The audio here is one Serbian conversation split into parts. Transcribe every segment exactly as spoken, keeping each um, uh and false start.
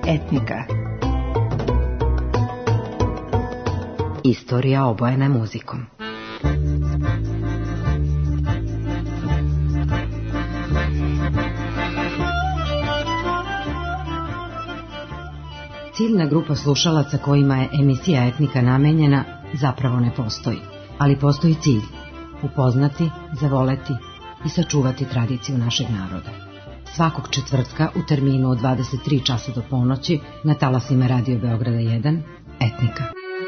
Etnika. Istorija obojena muzikom. Ciljna grupa slušalaca kojima je emisija Etnika namenjena zapravo ne postoji, ali postoji cilj: upoznati, zavoleti i sačuvati tradiciju našeg naroda. Svakog četvrtka u terminu od dvadeset tri časa do ponoći na talasima Radio Beograda jedan, Etnika.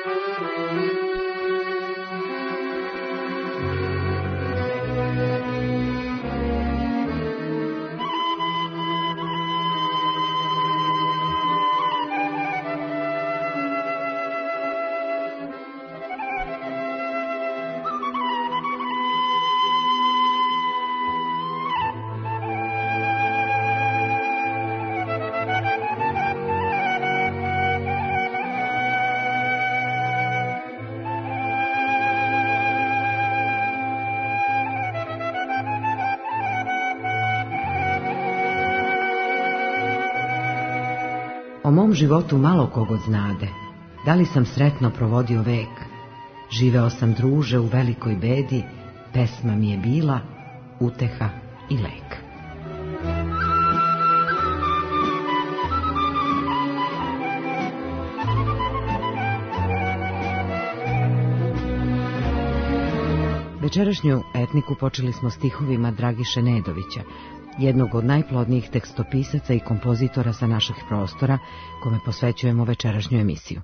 O mom životu malo kogod znade, da li sam sretno provodio vek. Živeo sam, druže, u velikoj bedi, pesma mi je bila uteha i lek. Večerašnju Etniku počeli smo stihovima Dragiše Nedovića, jednog od najplodnijih tekstopisaca i kompozitora sa naših prostora, kome posvećujemo večerašnju emisiju.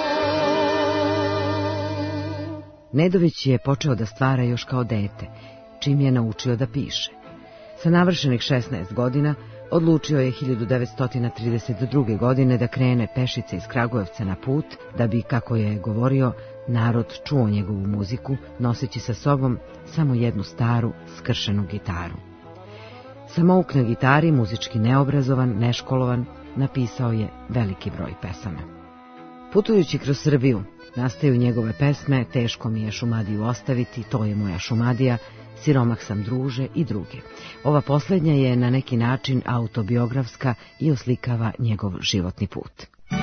Nedović je počeo da stvara još kao dete čim je naučio da piše. Sa navršenih šesnaest godina odlučio je hiljadu devetsto trideset druge. godine da krene pešice iz Kragujevca na put, da bi, kako je govorio, narod čuo njegovu muziku, noseći sa sobom samo jednu staru, skršenu gitaru. Samouk na gitari, muzički neobrazovan, neškolovan, napisao je veliki broj pesama. Putujući kroz Srbiju, nastaju njegove pesme Teško mi je Šumadiju ostaviti, To je moja Šumadija, Siromah sam druže i druge. Ova posljednja je na neki način autobiografska i oslikava njegov životni put.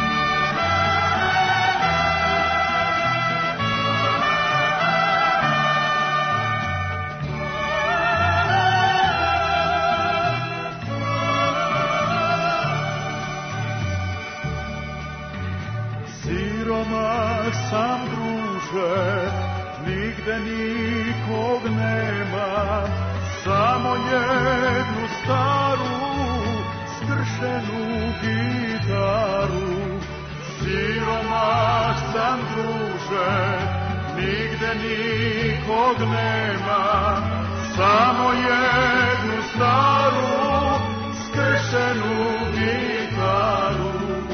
Siromah sam druže, nigde nikog nema, samo jednu staru, skršenu gitaru. Siromah sam druže, nigde nikog nema, samo jednu staru, skršenu gitaru.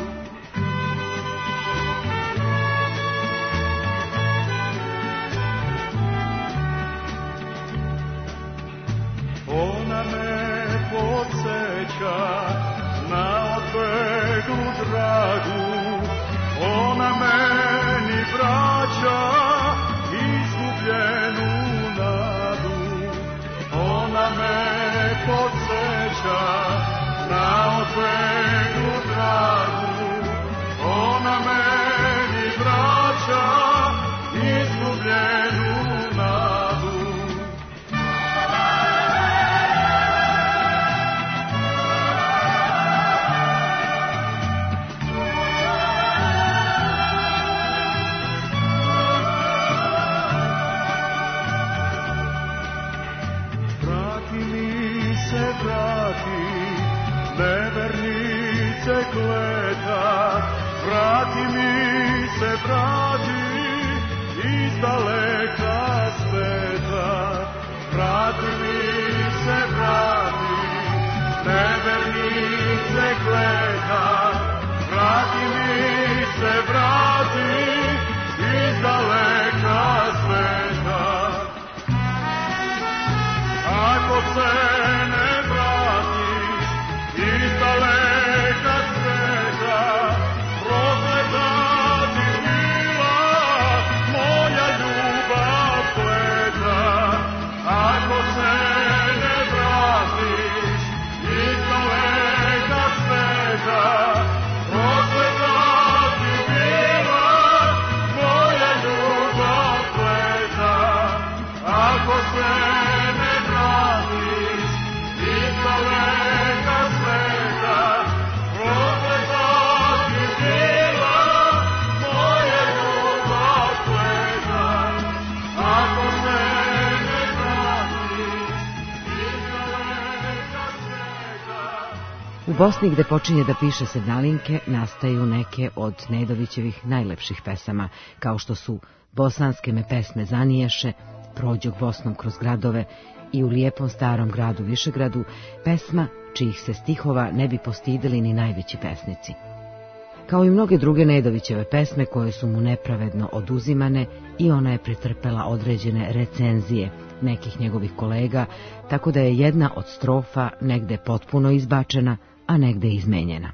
Ona me podsjeća na odbeglu dragu, ona meni vraća izgubljenu nadu. Ona me podsjeća na odbeglu dragu, ona meni vraća izgubljenu nadu. Nevernice gleda, vrati mi se, vrati iz daleka sveta. Vrati mi se, vrati, nevernice gleda, vrati mi se, vrati iz daleka sveta. Ako se ne vratiš iz daleka sveta, prokleta ti bila moja ljubav kleta. Ako se ne vratiš iz daleka sveta, prokleta ti bila moja ljubav kleta. Ako se ne vratiš iz daleka sveta, prokleta ti bila moja ljubav kleta. Ako se ne vratiš iz daleka sveta. U Bosni, gde počinje da piše sednalinke, nastaju neke od Nedovićevih najlepših pesama, kao što su Bosanske me pesme zaniješe, Prođog Bosnom kroz gradove i U lijepom starom gradu Višegradu, pesma čijih se stihova ne bi postideli ni najveći pesnici. Kao i mnoge druge Nedovićeve pesme koje su mu nepravedno oduzimane, i ona je pretrpela određene recenzije nekih njegovih kolega, tako da je jedna od strofa negde potpuno izbačena, a negde izmenjena.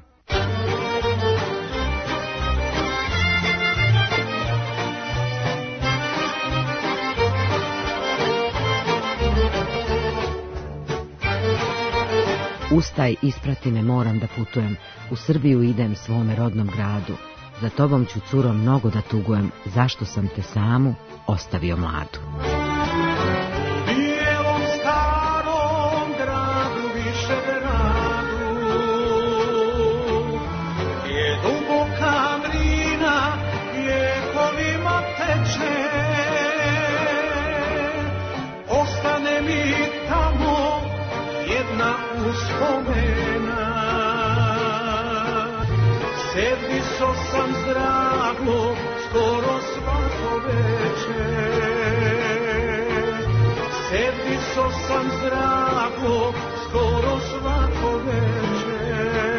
Ustaj, isprati me, moram da putujem, u Srbiju idem svome rodnom gradu, za tobom ću, curo, mnogo da tugujem, zašto sam te samu ostavio mladu. U bijelom starom gradu Višegradu, gdje duboka Drina vijekovima teče, ostane mi tamo jedna uspomena. Serviso sam zdravo skoro svako večer, servis Diso sam zdravo skoro svako večer.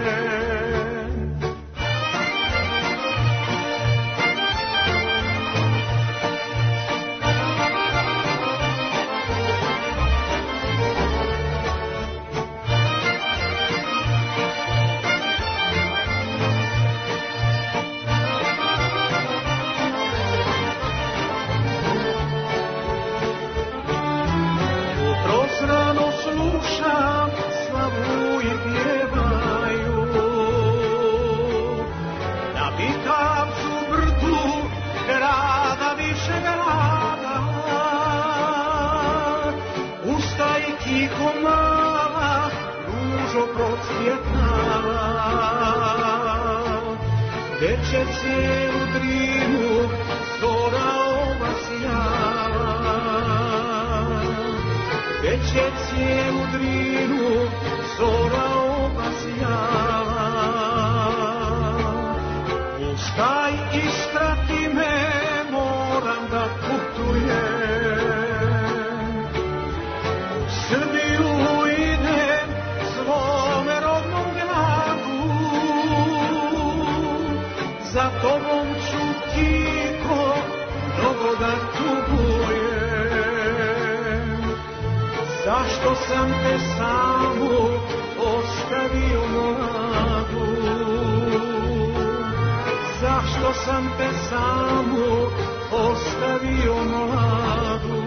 Slušam slavu i pjevaju na Bikavcu brdu grada više grada. Ustaj tiho mala, ružo procvjetnala, već je cijelu Drinu zora ova sjala. Već je cijelu Drinu zora obasjala. Ustaj i strati me, moram da putujem. U Srbiju idem svome rodnom gradu. Za tobom ću tiho mnogo da tugujem. Zašto sam te samu ostavio mladu? Zašto sam te samu ostavio mladu?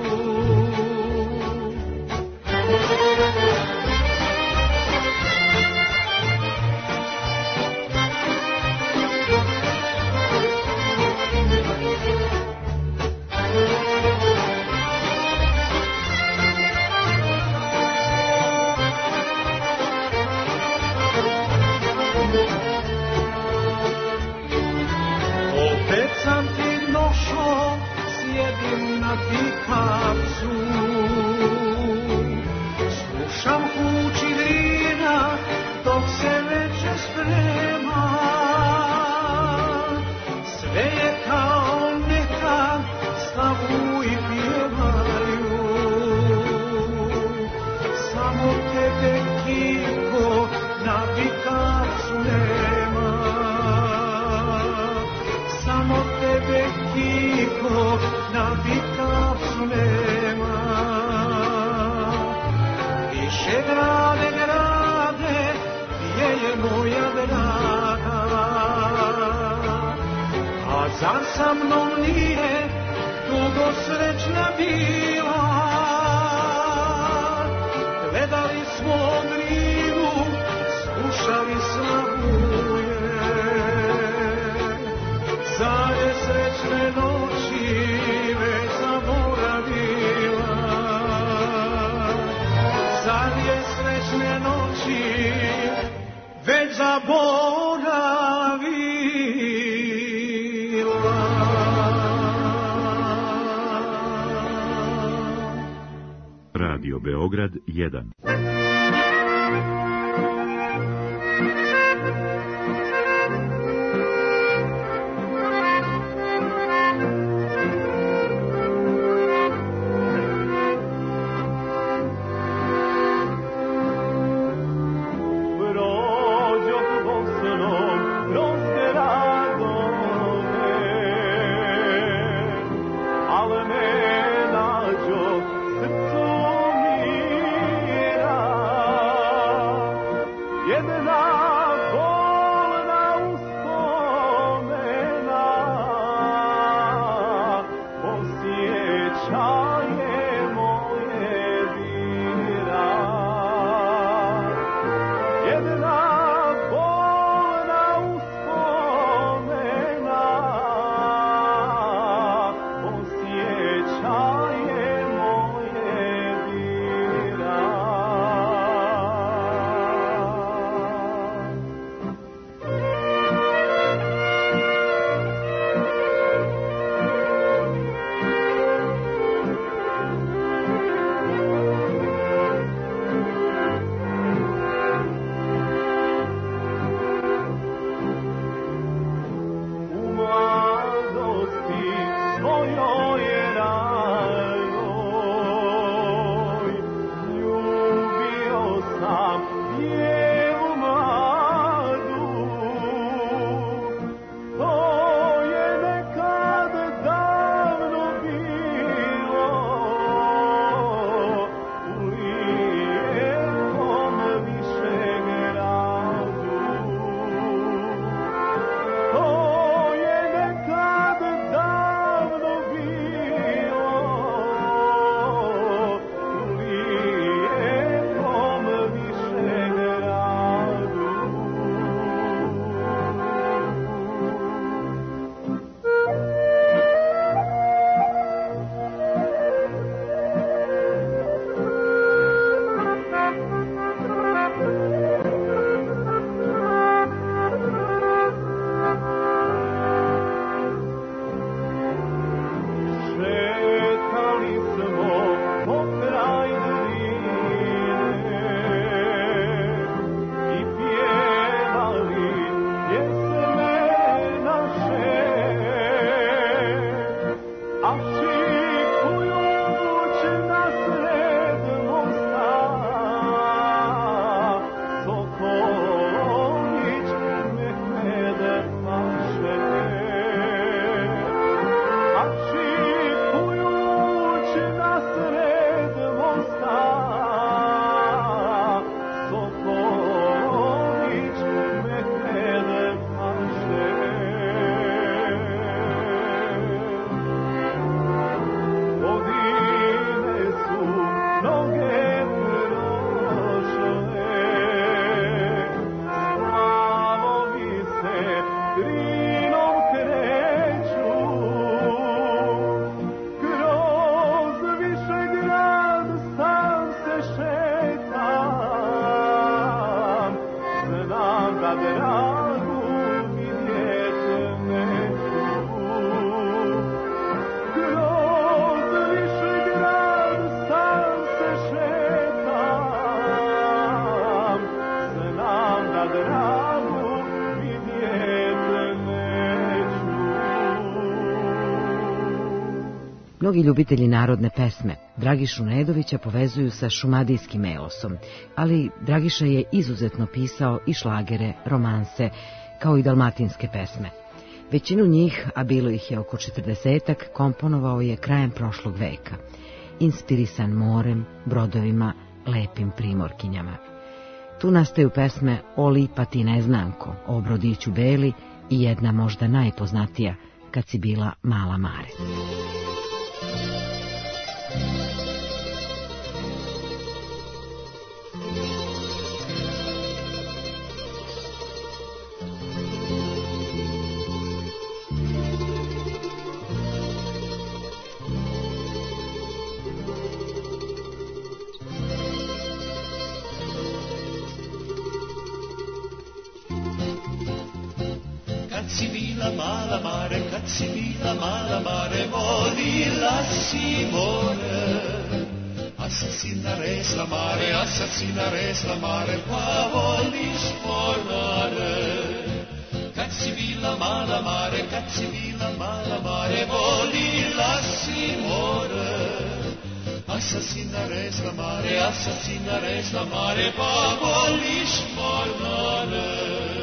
Opet sam ti nošo, sjedim na Bikavcu. Slušam huči Drina, dok se večer sprema. Sve je kao nekad, slavu i pjevaju. Samo tebe Kiko na Bikavcu nema. Samo tebe Kiko na Bikavcu nema. Više grade, grade, gdje je moja draga? A zar sa mnom nije dugo srećna bila? Gledali smo Drinu, slušali slavuje. Zar je srećne noći već zaboravila? Zar je srećne noći već zaboravila? Radio Beograd jedan. Ale ne nađo srcu mira. Mnogi ljubitelji narodne pesme Dragišu Nedovića povezuju sa šumadijskim eosom, ali Dragiša je izuzetno pisao i šlagere, romanse, kao i dalmatinske pesme. Većinu njih, a bilo ih je oko četrdesetak, komponovao je krajem prošlog veka, inspirisan morem, brodovima, lepim primorkinjama. Tu nastaju pesme O lipa ti neznanko, O brodiću beli i jedna možda najpoznatija, Kad si bila mala mare. Kad si bila mala mare, kad si bila mala mare, volila si more. A sad si naresla mare, a sad si naresla mare, pa voliš mornare. Kad si bila mala mare, kad si bila mala mare, volila si more. A sad si naresla mare, a sad si naresla mare, pa voliš mornare.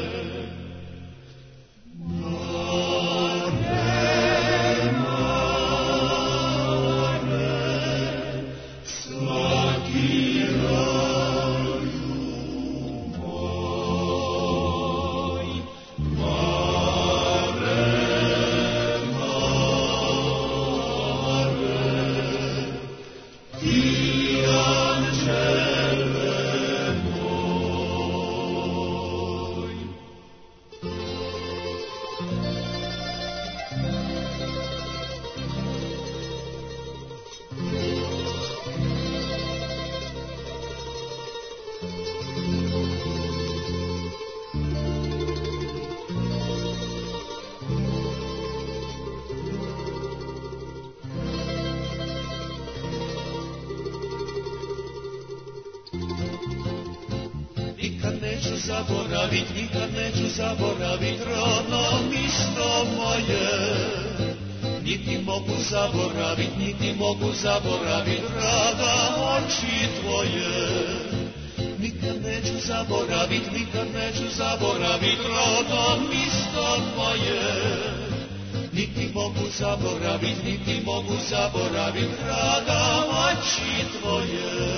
Nikad neću zaboravit, nikad neću zaboravit rodno misto moje. Niti mogu zaboravit, niti mogu zaboravit draga oči tvoje. Nikad neću zaboravit, nikad neću zaboravit rodno misto moje. Niti mogu zaboravit, niti mogu zaboravit draga oči tvoje.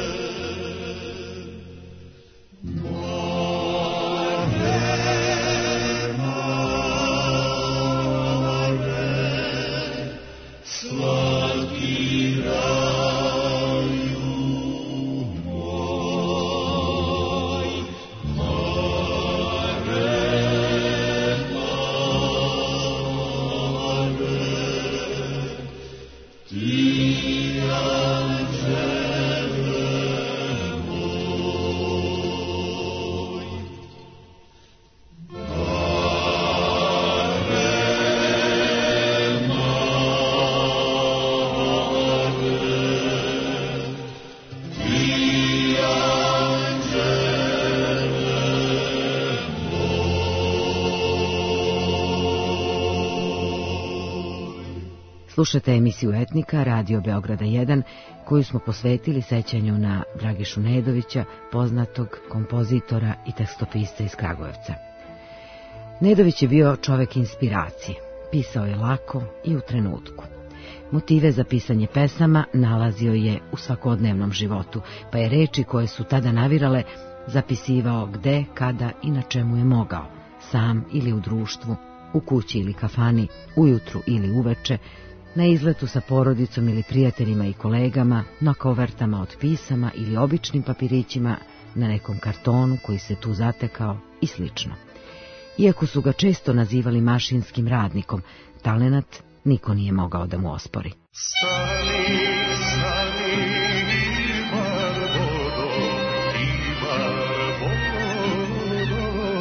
Slušate emisiju Etnika, Radio Beograda jedan, koju smo posvetili sećanju na Dragišu Nedovića, poznatog kompozitora i tekstopisca iz Kragujevca. Nedović je bio čovek inspiracije, pisao je lako i u trenutku. Motive za pisanje pesama nalazio je u svakodnevnom životu, pa je reči koje su tada navirale zapisivao gde, kada i na čemu je mogao, sam ili u društvu, u kući ili kafani, ujutru ili uveče, na izletu sa porodicom ili prijateljima i kolegama, na kovertama od pisama ili običnim papirićima, na nekom kartonu koji se tu zatekao i slično. Iako su ga često nazivali mašinskim radnikom, talenat niko nije mogao da mu ospori. Stani, stani, Ivar vodo, Ivar vodo,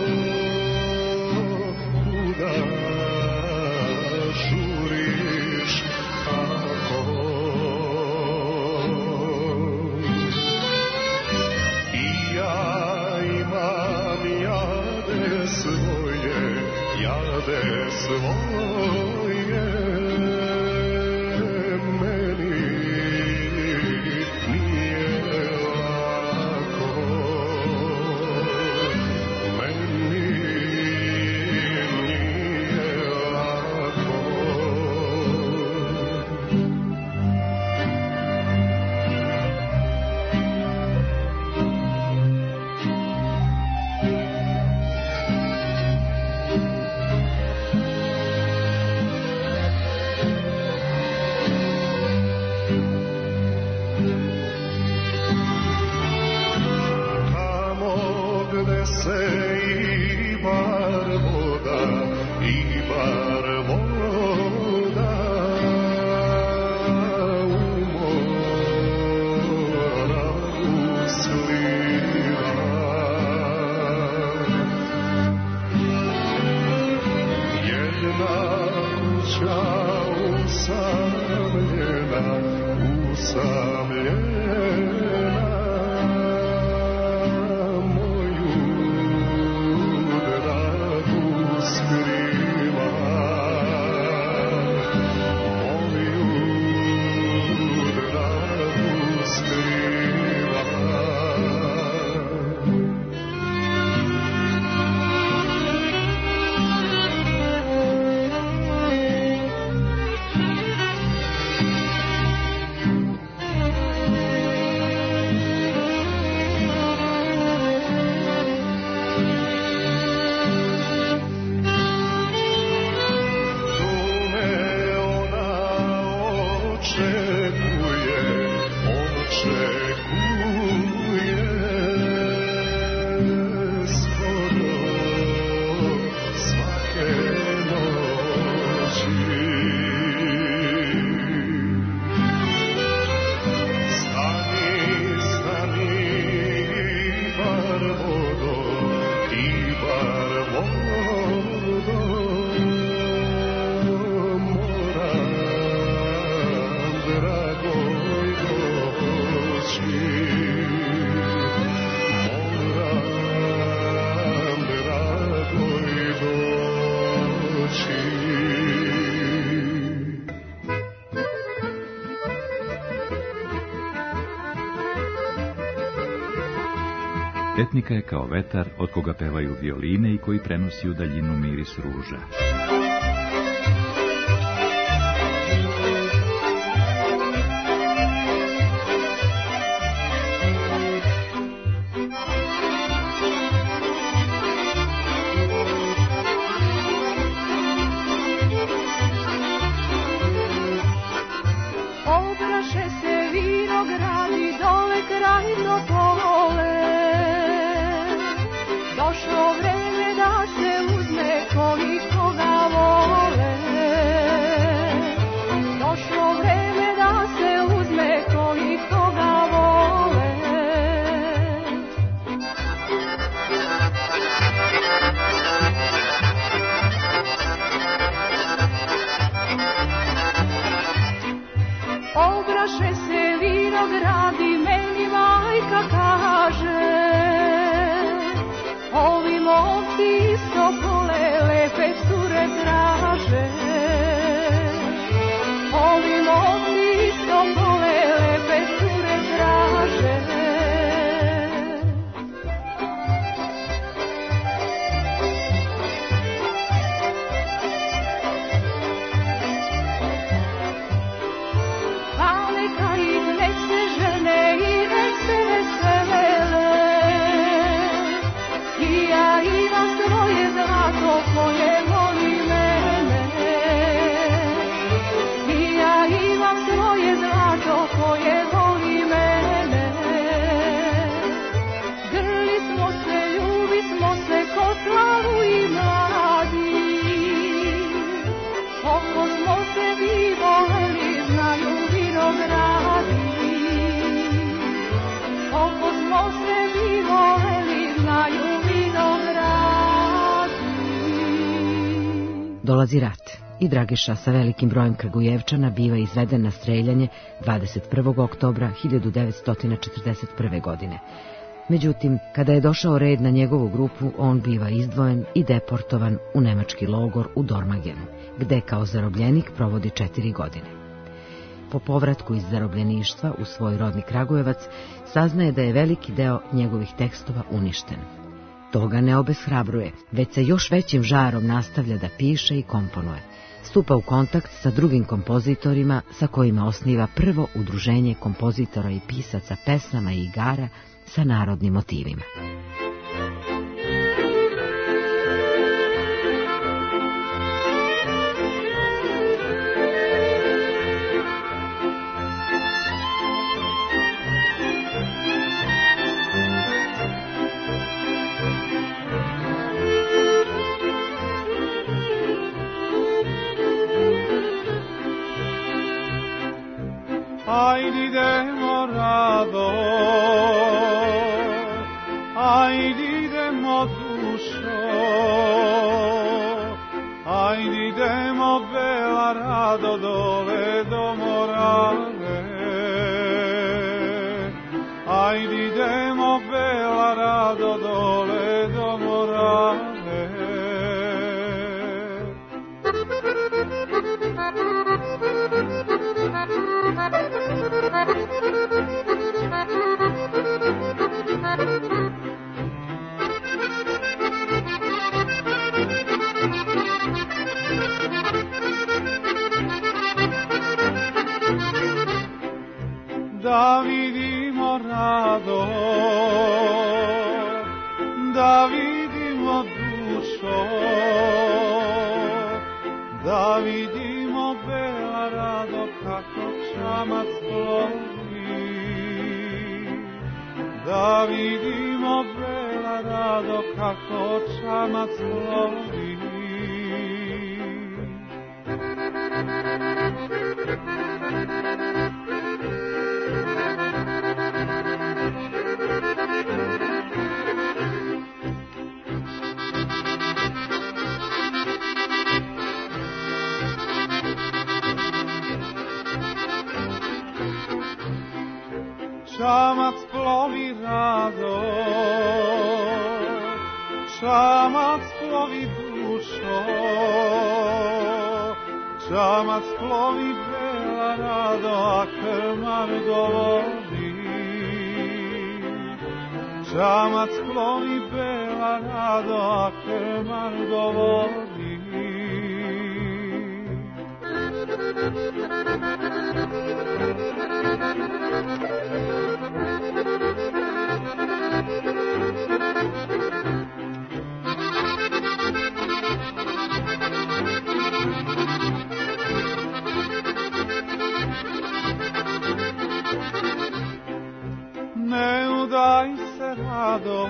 kuda žuriš tako? I ja imam jade svoje, jade svoje, meni Etnika je kao vetar od koga pevaju violine i koji prenosi u daljinu miris ruža. Obraše se vinogradi dole kraj Topole. Došlo vreme da se uzme koji koga vole. Došlo vreme da se uzme koji koga vole. Obraše se vinogradi, meni majka kaže, ovi momci iz Topole lepe cure traže. Ovi momci iz Topole lepe cure traže. Pa neka ih nek se žene i nek se vesele. I ja imam svoje zlato koje voli mene. I ja imam svoje zlato koje voli mene. Grli smo se, ljubi smo se ko slavu i mladi. Oko smo se vi voleli, znaju vinogradi. Oko smo se vi voleli, znaju vinogradi. Dolazi rat i Dragiša sa velikim brojem Kragujevčana biva izveden na streljanje dvadeset prvog oktobra hiljadu devetsto četrdeset prve. godine. Međutim, kada je došao red na njegovu grupu, on biva izdvojen i deportovan u nemački logor u Dormagenu, gde kao zarobljenik provodi četiri godine. Po povratku iz zarobljeništva u svoj rodni Kragujevac, saznaje da je veliki deo njegovih tekstova uništen. To ga ne obeshrabruje, već se još većim žarom nastavlja da piše i komponuje. Stupa u kontakt sa drugim kompozitorima sa kojima osniva prvo udruženje kompozitora i pisaca pesama i igara sa narodnim motivima. Ajde idemo rado, ajde idemo dušo, ajde idemo bela rado dole do Morave. Ajde idemo bela rado dole do Morave. Da vidimo rado, da vidimo dušo, da vidimo bela rado kako čamac plovi. da vidimo bela rado kako čamac plovi. Čamac plovi rado, čamac plovi dušo, čamac plovi bela rado, a krmar govori. Čamac plovi bela rado, a krmar govori. Ne udaj se rado,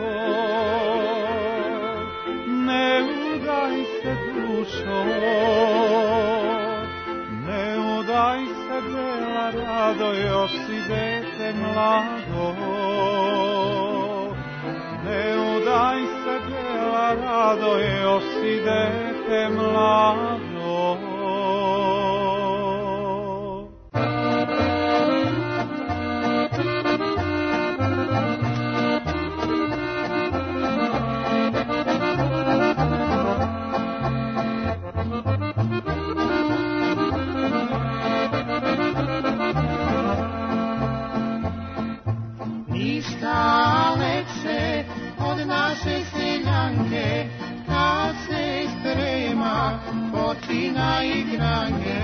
ne udaj se dušo, ne udaj se bela rado, još si dete mlado. Ne udaj se bela rado, još si dete mlado. Počina igranje,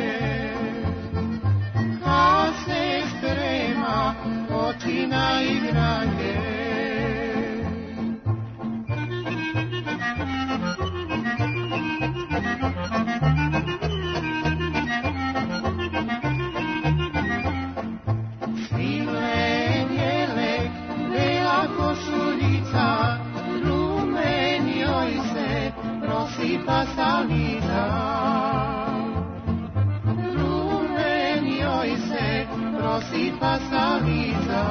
kad se sprema, počina igranje. Svile bijele, bela košuljica, rumen joj se prosipa sa lica. Rumen joj se prosipa sa lica.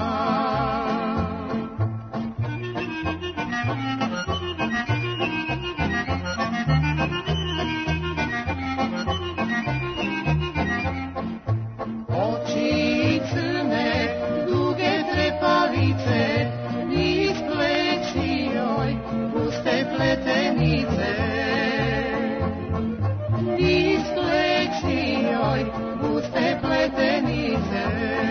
Oči crne, duge trepalice, niz pleći joj puste pletenice. Niz pleći joj puste pletenice.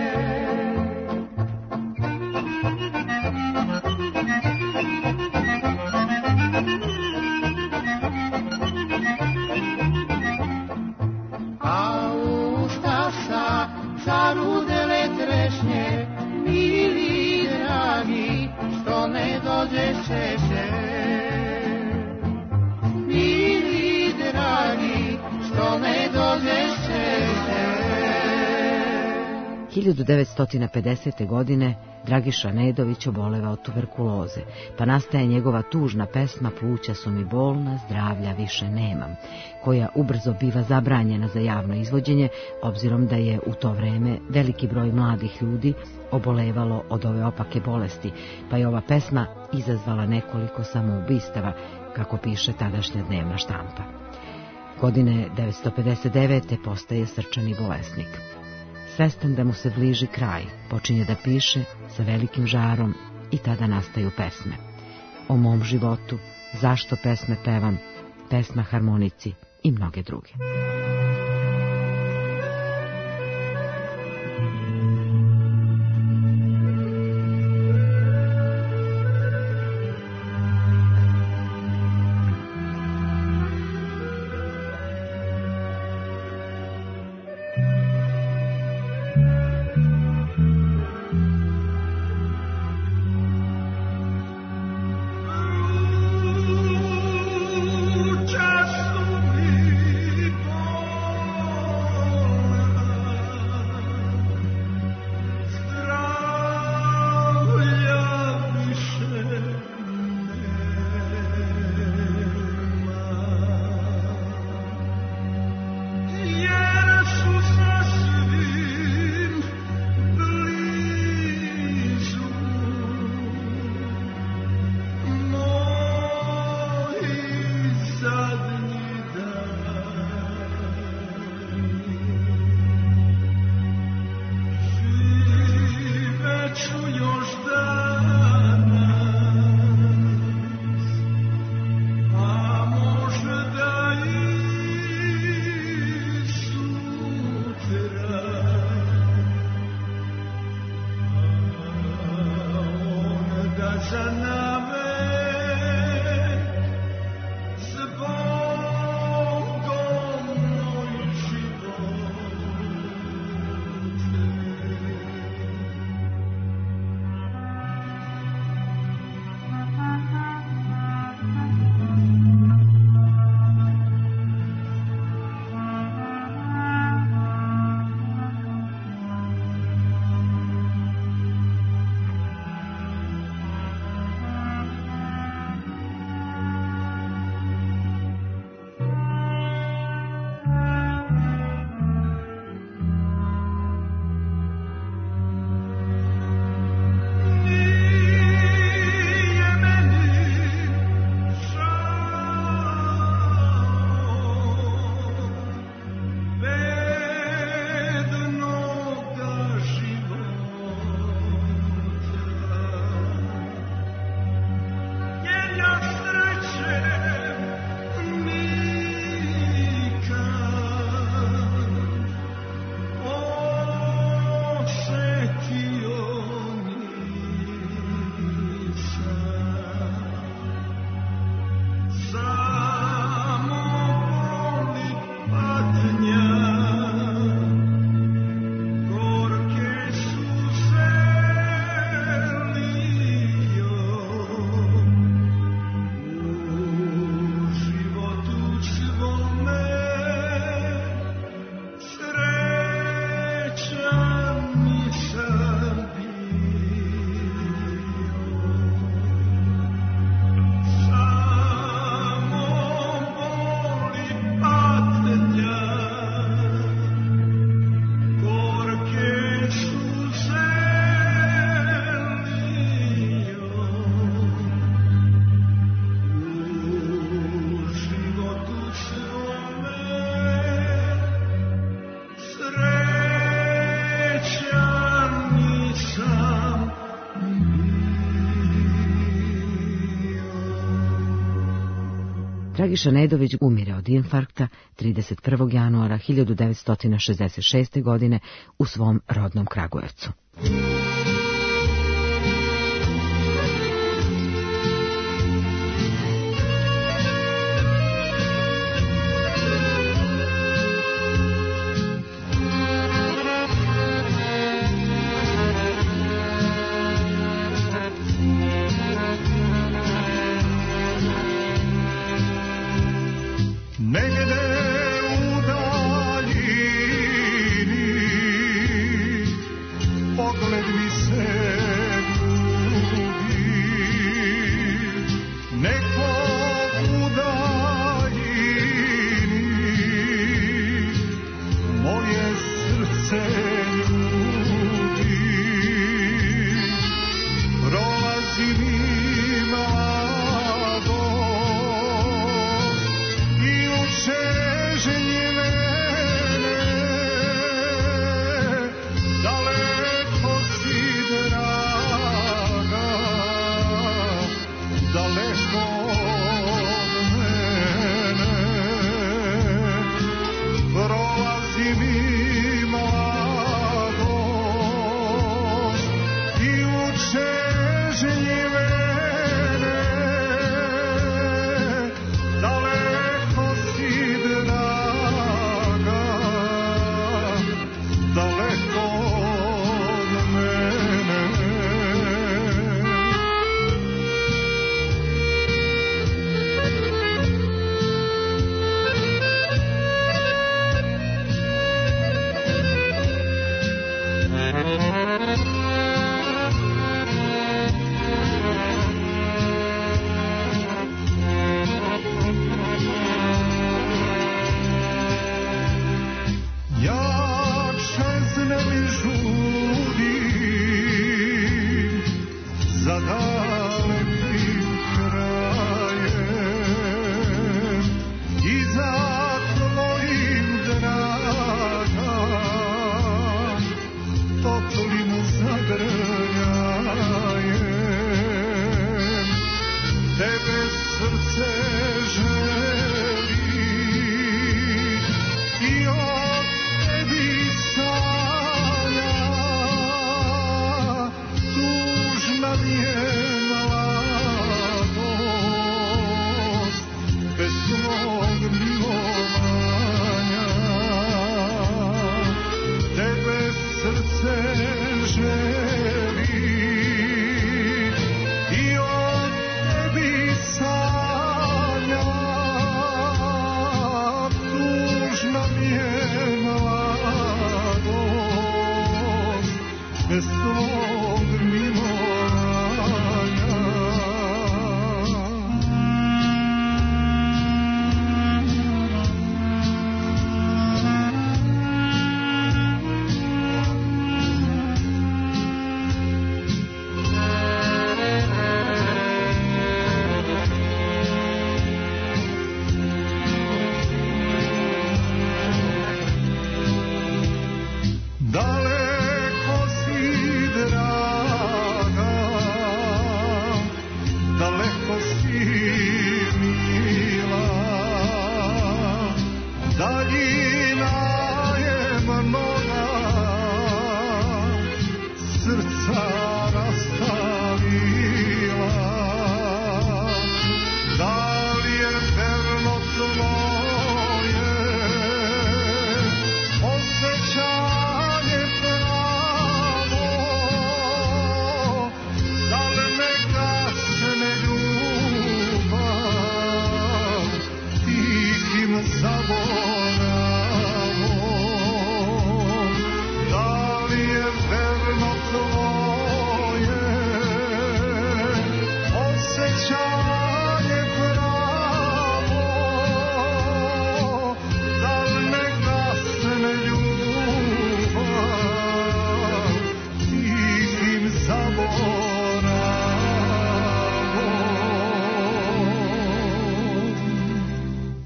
A usta sa zarudele trešnje, mili dragi, što ne dođeš češće. Mili dragi, što ne dođeš češće. hiljadu devetsto pedesete. godine Dragiša Nedović oboleva od tuberkuloze, pa nastaje njegova tužna pesma Pluća su mi bolna, zdravlja više nemam, koja ubrzo biva zabranjena za javno izvođenje, obzirom da je u to vreme veliki broj mladih ljudi obolevalo od ove opake bolesti, pa je ova pesma izazvala nekoliko samoubistava, kako piše tadašnja dnevna štampa. Godine devetsto pedeset devete. postaje srčani bolesnik. Svestan da mu se bliži kraj, počinje da piše sa velikim žarom i tada nastaju pesme. O mom životu, zašto pesme pevam, pesma harmonici i mnoge druge. Just Dragiša Nedović umire od infarkta trideset prvog januara hiljadu devetsto šezdeset šeste. godine u svom rodnom Kragujevcu. Yeah.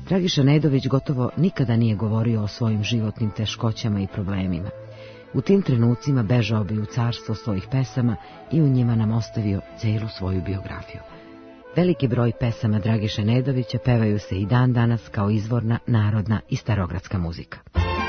Dragiša Nedović gotovo nikada nije govorio o svojim životnim teškoćama i problemima. U tim trenucima bežao bi u carstvo svojih pesama i u njima nam ostavio celu svoju biografiju. Veliki broj pesama Dragiše Nedovića pevaju se i dan danas kao izvorna, narodna i starogradska muzika.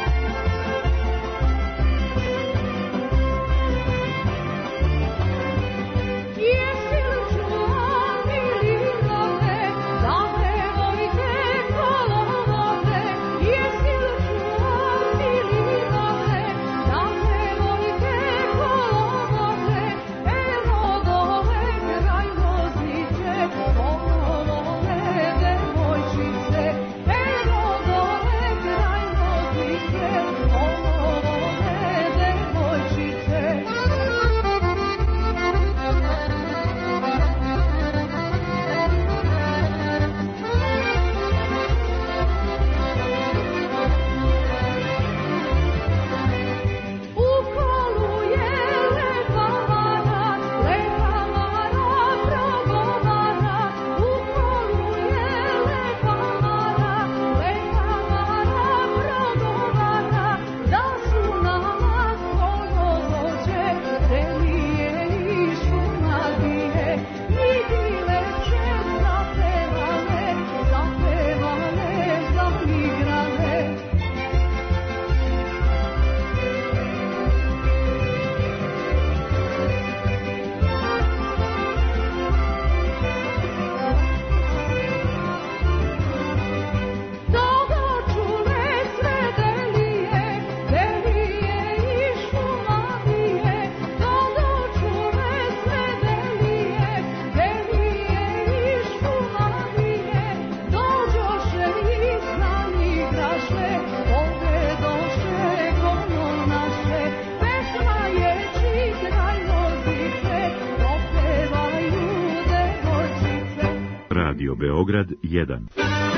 Beograd jedan.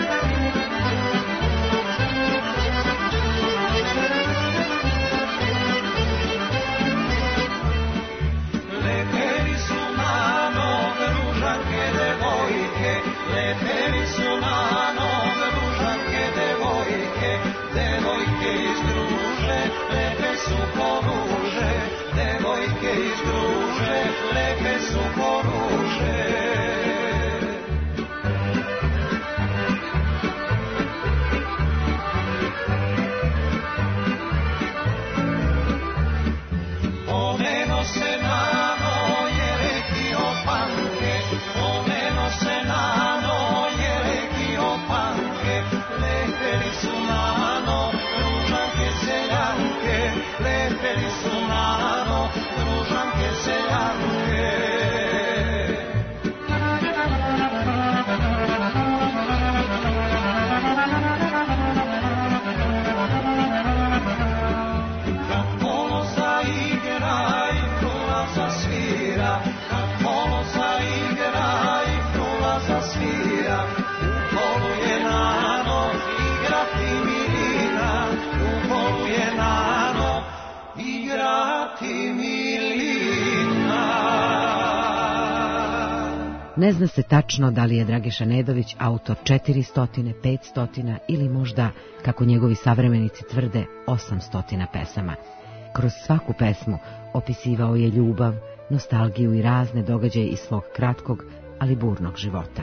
Ne zna se tačno da li je Dragiša Nedović autor četiristo, petsto ili možda, kako njegovi savremenici tvrde, osamsto pesama. Kroz svaku pesmu opisivao je ljubav, nostalgiju i razne događaje iz svog kratkog, ali burnog života.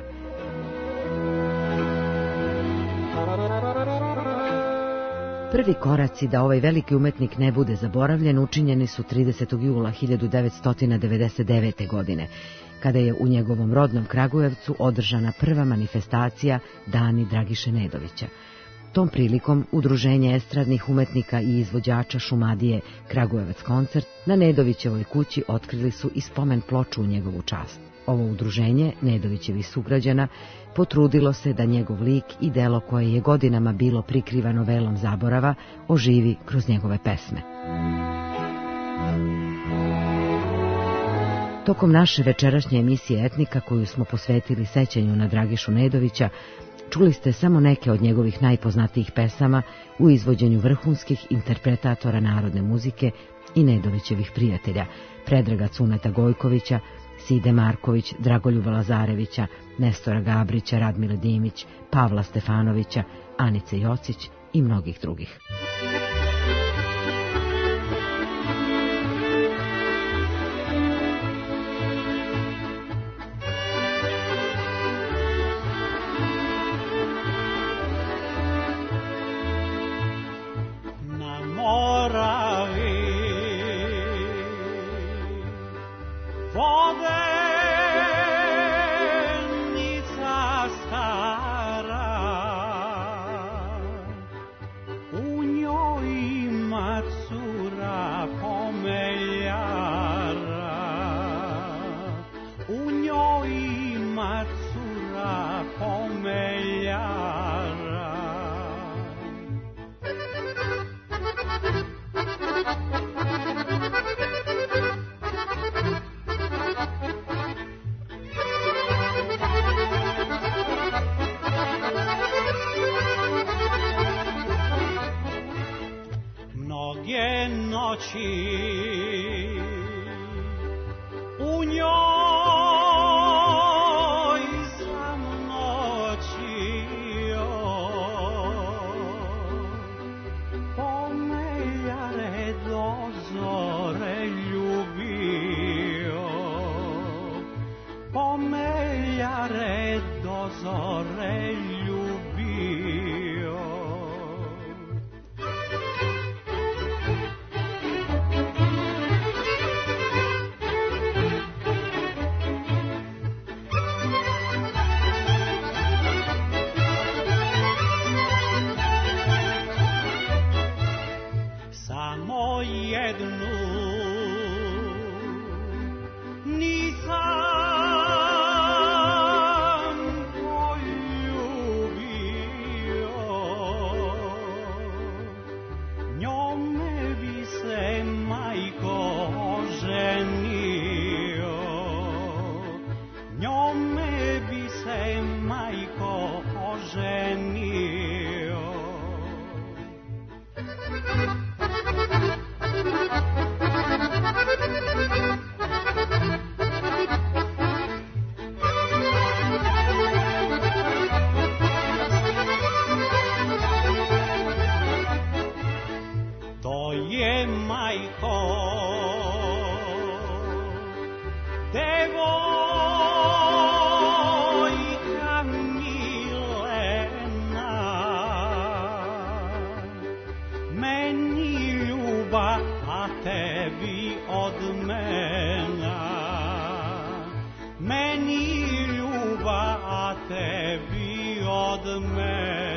Prvi koraci da ovaj veliki umetnik ne bude zaboravljen učinjeni su tridesetog jula hiljadu devetsto devedeset devete. godine, kada je u njegovom rodnom Kragujevcu održana prva manifestacija Dani Dragiše Nedovića. Tom prilikom Udruženje estradnih umetnika i izvođača Šumadije Kragujevac koncert na Nedovićevoj kući otkrili su i spomen ploču u njegovu čast. Ovo udruženje Nedovićevih sugrađana potrudilo se da njegov lik i delo koje je godinama bilo prikrivano velom zaborava oživi kroz njegove pesme. Tokom naše večerašnje emisije Etnika, koju smo posvetili sećanju na Dragišu Nedovića, čuli ste samo neke od njegovih najpoznatijih pesama u izvođenju vrhunskih interpretatora narodne muzike i Nedovićevih prijatelja, Predraga Cuneta Gojkovića, Side Marković, Dragoljuba Lazarevića, Nestora Gabrića, Radmile Dimić, Pavla Stefanovića, Anice Jocić i mnogih drugih. U njoj sam noćio, pomeljare do zore ljubio, pomeljare do zore ljubio. Samo jednu nisam poljubio, njome bi se majko oženio, njome bi se majko oženio. To je majko devojka milena, meni ljubav, a tebi od mena, meni ljubav, a tebi od mena.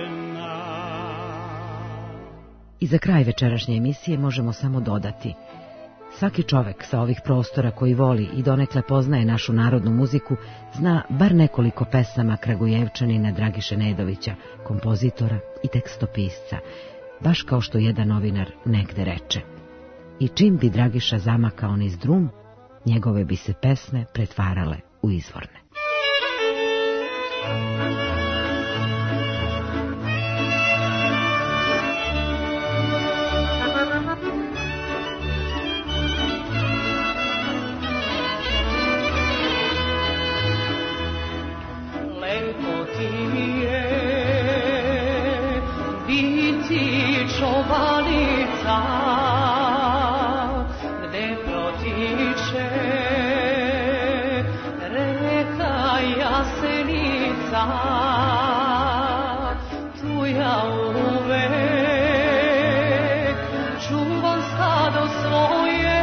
I za kraj večerašnje emisije možemo samo dodati: svaki čovek sa ovih prostora koji voli i donekle poznaje našu narodnu muziku zna bar nekoliko pesama Kragujevčanina Dragiše Nedovića, kompozitora i tekstopisca, baš kao što jedan novinar negde reče: i čim bi Dragiša zamakao niz drum, njegove bi se pesme pretvarale u izvorne. Gde protiče reka Jasenica, tu ja uvek čuvam stado svoje,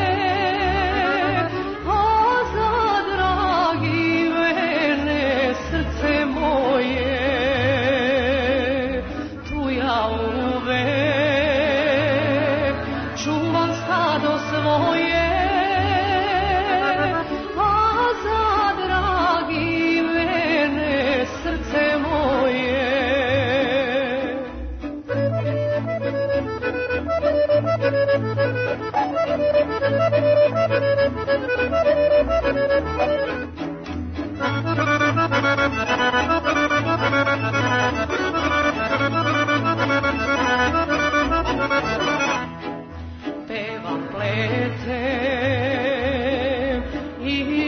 a za dragi mene srce moje, tu ja uvek svoje, a za dragi mene srce moje. Pevam, pletem i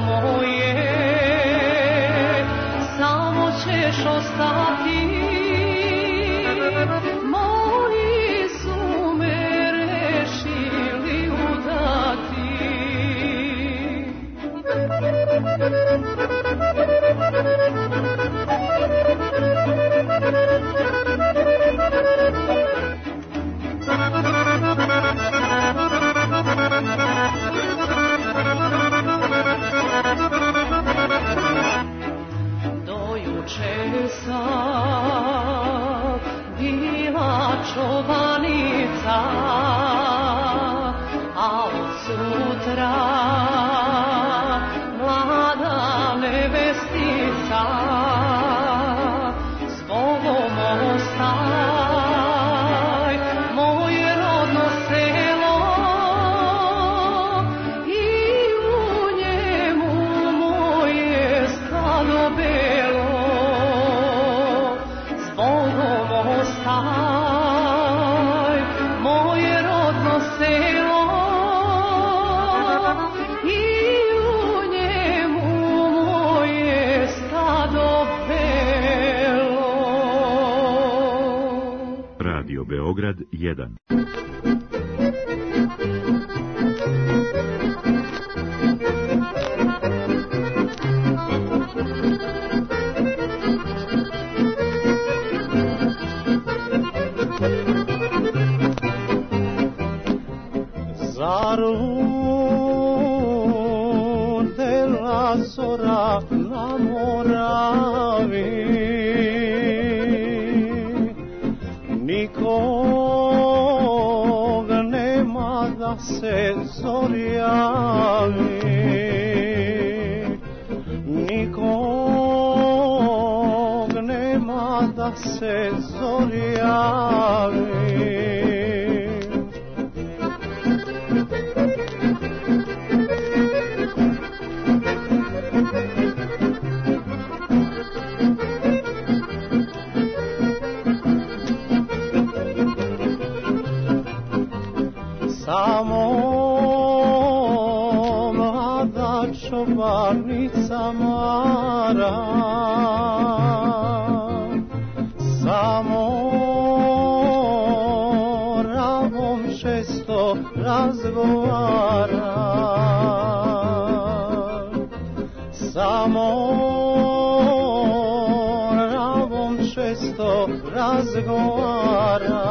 moje, samo ćeš ostati. Moji su me rešili udati. Dojuče sam bila čobanica, a od sutra mlada nevestica. Zbogom ostaj moje rodno selo i u njemu moje stado belo. Zbogom ostaj moje rodno selo i u njemu moje stado belo. Radio Beograd jedan. Zarudela zora na Moravi, nikog nema da se zori javi, nikog nema da se zori javi. Samo mlada čobanica mara, samo ravom često razgovara, samo ravom često razgovara.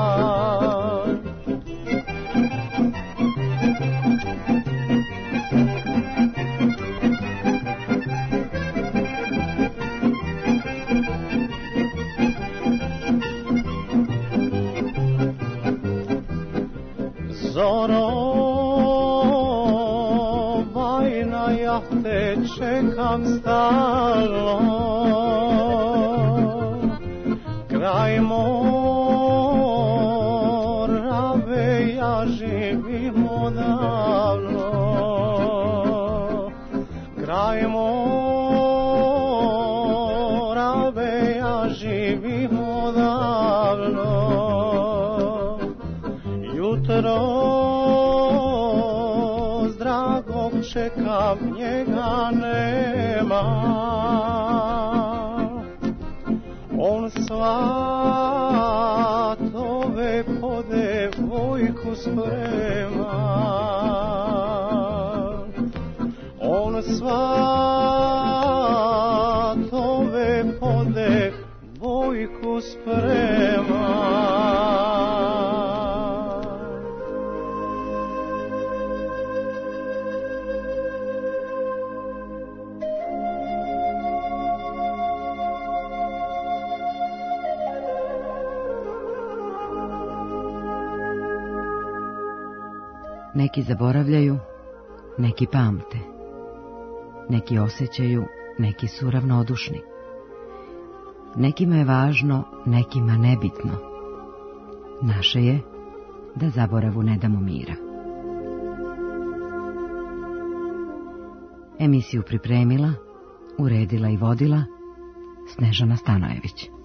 Zoro, bajna, ja te čekam stalno, kraj Morave ja živim odavno, kraj Morave ja živim odavno. Jutro s dragom čekam, njega nema, on svatove po devojku sprema, on svatove po devojku sprema. Neki zaboravljaju, neki pamte. Neki osjećaju, neki su ravnodušni. Nekima je važno, nekima nebitno. Naše je da zaboravu ne damo mira. Emisiju pripremila, uredila i vodila Snežana Stanojević.